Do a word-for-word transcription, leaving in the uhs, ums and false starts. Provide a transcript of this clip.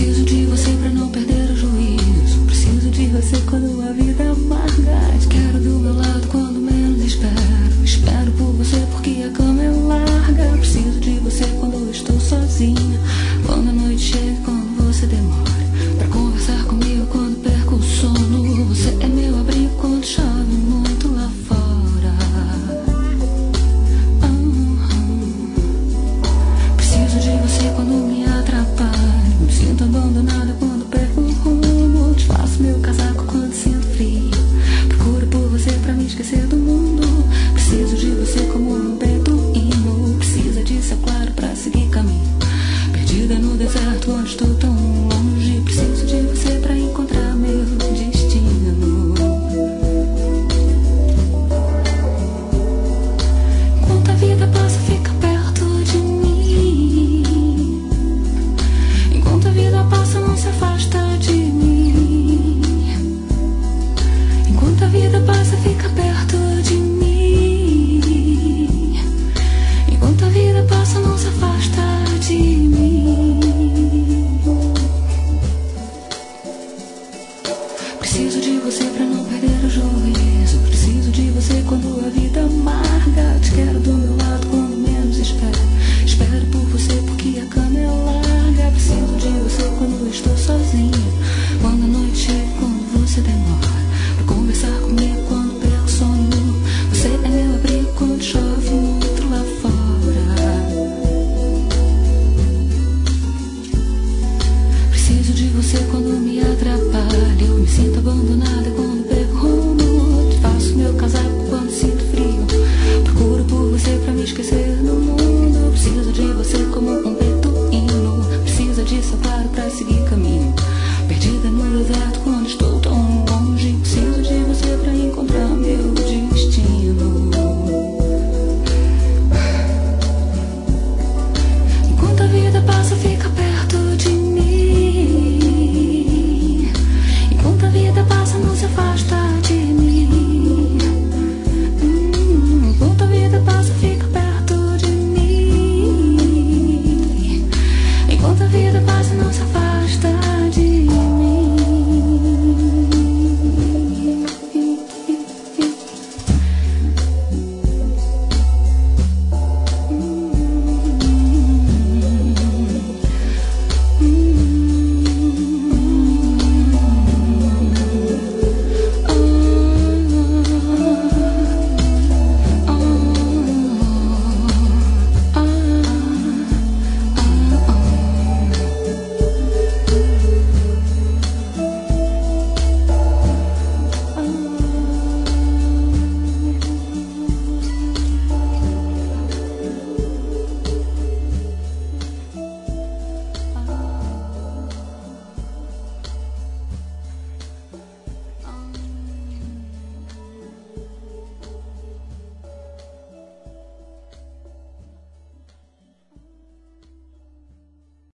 Preciso de você pra não perder o juízo. Preciso de você quando a vida amarga. Te quero do meu lado quando menos espero. Espero por você porque a cama é larga. Preciso de você quando eu estou sozinha, quando a noite chega, quando você demora pra conversar comigo, quando perco o sono. Você é meu abrigo quando chove muito lá fora. Uhum. Preciso de você quando me atrapalho. Me sinto abandonada quando perco o rumo. Desfaço meu casaco quando sinto frio. Procuro por você pra me esquecer do mundo. Preciso de você como um beduíno. Precisa de céu claro pra seguir caminho. Perdida no deserto onde estou tão